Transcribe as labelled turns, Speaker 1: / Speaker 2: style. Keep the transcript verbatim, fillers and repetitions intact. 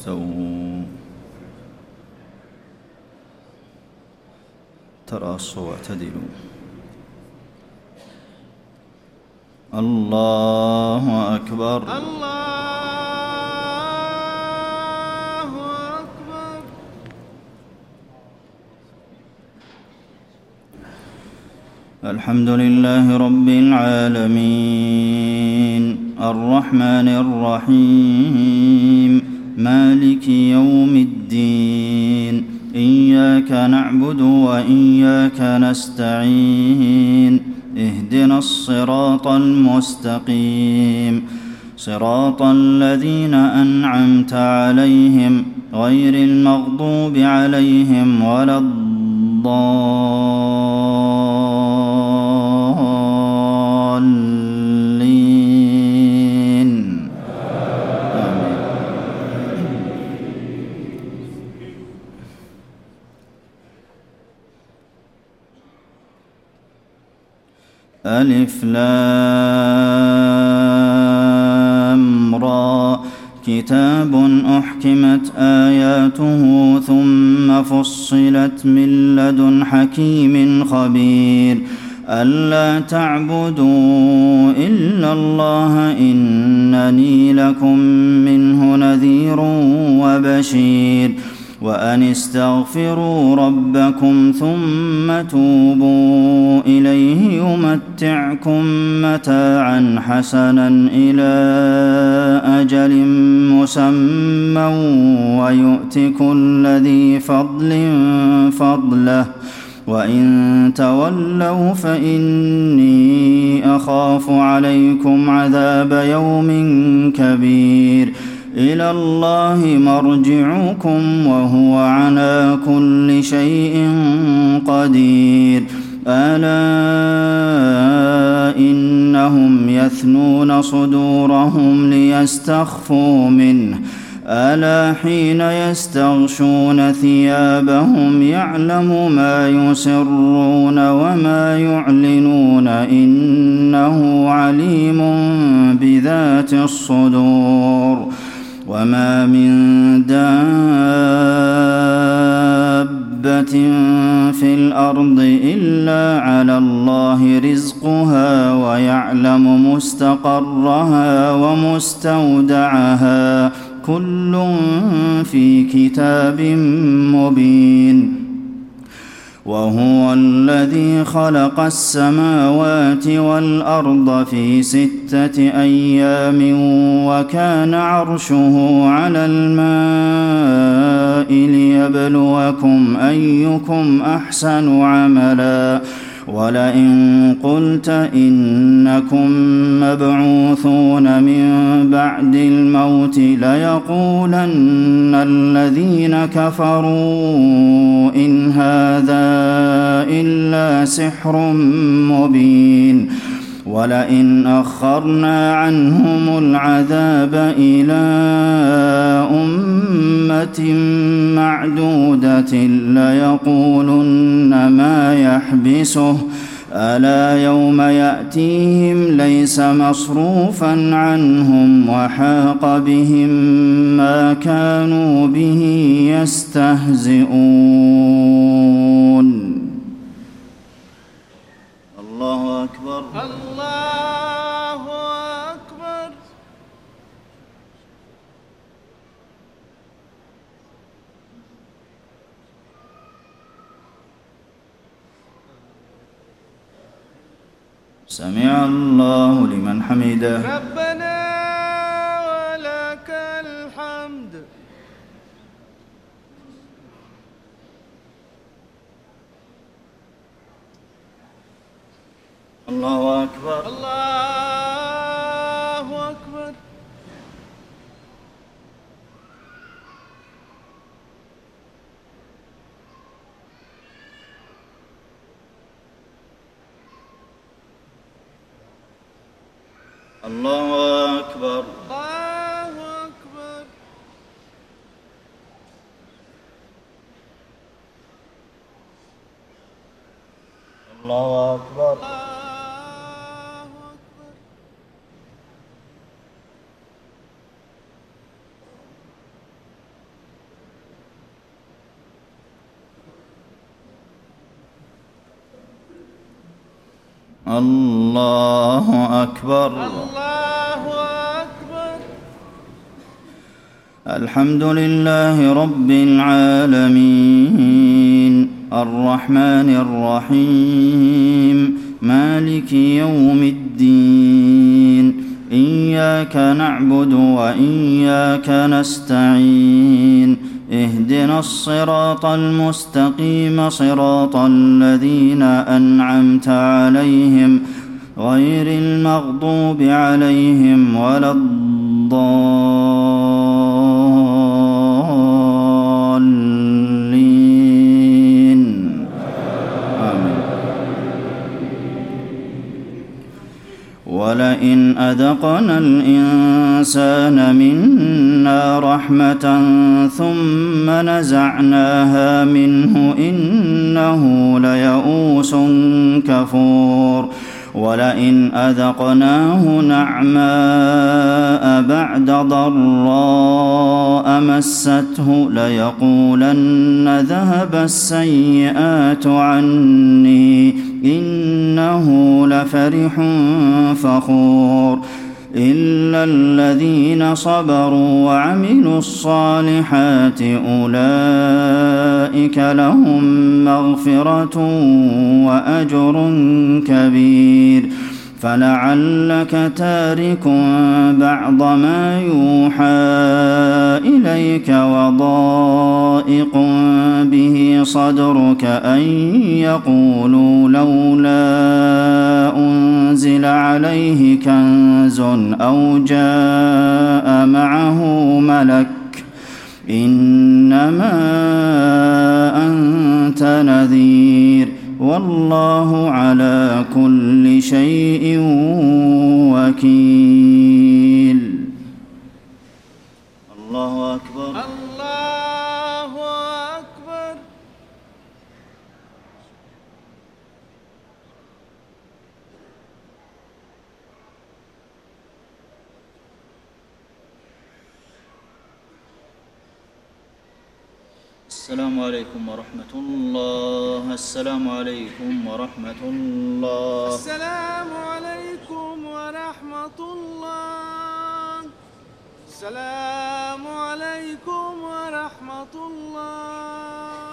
Speaker 1: استووا تراصوا واعتدلوا. الله أكبر.
Speaker 2: الله أكبر.
Speaker 1: الحمد لله رب العالمين الرحمن الرحيم مالك يوم الدين إياك نعبد وإياك نستعين اهدنا الصراط المستقيم صراط الذين أنعمت عليهم غير المغضوب عليهم ولا الضالين. ألف لام را كتاب أحكمت آياته ثم فصلت من لدن حكيم خبير ألا تعبدوا إلا الله إنني لكم منه نذير وبشير وأن استغفروا ربكم ثم توبوا إليه يمتعكم متاعا حسنا إلى أجل مسمى ويؤت كل ذي فضل فضله وإن تولوا فإني أخاف عليكم عذاب يوم كبير إلى الله مرجعكم وهو على كل شيء قدير ألا إنهم يثنون صدورهم ليستخفوا منه ألا حين يستغشون ثيابهم يعلم ما يسرون وما يعلنون إنه عليم بذات الصدور وما من دابة في الأرض إلا على الله رزقها ويعلم مستقرها ومستودعها كل في كتاب مبين وهو الذي خلق السماوات والأرض في ستة أيام وكان عرشه على الماء ليبلوكم أيكم أحسن عملا ولئن قلت إنكم مبعوثون من بعد الموت ليقولن الذين كفروا إن هذا إلا سحر مبين ولئن أخرنا عنهم العذاب إلى أمة معدودة ليقولن ما يحبسه ألا يوم يأتيهم ليس مصروفا عنهم وحاق بهم ما كانوا به يستهزئون. الله أكبر.
Speaker 2: الله أكبر.
Speaker 1: سمع الله لمن حمده.
Speaker 2: ربنا ولك الحمد.
Speaker 1: الله أكبر.
Speaker 2: الله أكبر.
Speaker 1: الله أكبر.
Speaker 2: الله أكبر.
Speaker 1: الله أكبر. الله أكبر.
Speaker 2: الله أكبر.
Speaker 1: الحمد لله رب العالمين الرحمن الرحيم مالك يوم الدين إياك نعبد وإياك نستعين اهدنا الصراط المستقيم صراط الذين أنعمت عليهم غير المغضوب عليهم ولا الضالين آمين. ولئن أذقنا الإنسان منا رحمة ثم نزعناها منه إنه ليئوس كفور ولئن أذقناه نعماء بعد ضراء مسته ليقولن ذهب السيئات عني إنه لفرح فخور إلا الذين صبروا وعملوا الصالحات أولئك لهم مغفرة وأجر كبير فلعلك تارك بعض ما يوحى إليك وضائق به صدرك أن يقولوا لولا أنزل عليه كنز أو جاء معه ملك إنما أنت نذير والله على كل شيء وكيل. الله أكبر.
Speaker 2: الله أكبر.
Speaker 1: السلام عليكم ورحمة الله. السلام عليكم ورحمة الله.
Speaker 2: السلام عليكم ورحمة الله. السلام عليكم ورحمة الله.